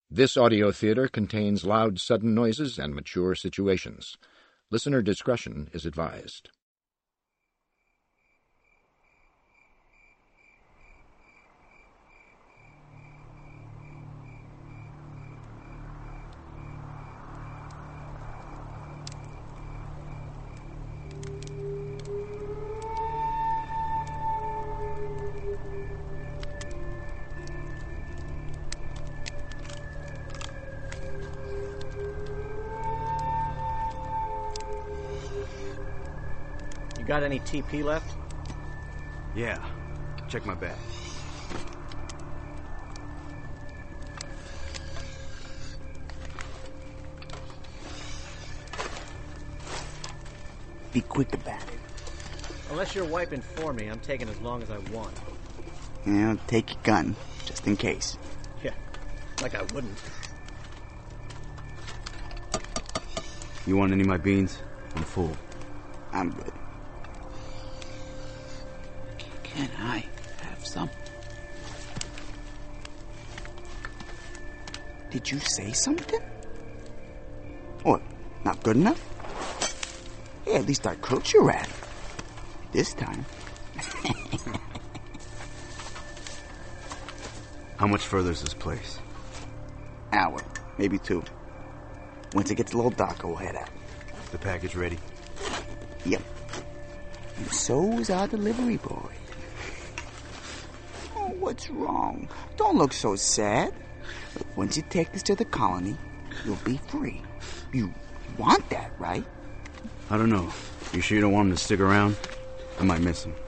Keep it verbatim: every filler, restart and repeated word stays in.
This audio theater contains loud, sudden noises and mature situations. Listener discretion is advised. Got any T P left? Yeah. Check my bag. Be quick about it. Unless you're wiping for me, I'm taking as long as I want. Yeah, take your gun, just in case. Yeah, like I wouldn't. You want any of my beans? I'm full. I'm good. Can I have some? Did you say something? What, not good enough? Yeah, at least I cooked your rat. This time. How much further is this place? Hour, maybe two. Once it gets a little darker, we'll head out. The package ready? Yep. And so is our delivery boy. Oh, what's wrong? Don't look so sad. Look, once you take this to the colony, you'll be free. You want that, right? I don't know. You sure you don't want him to stick around? I might miss him.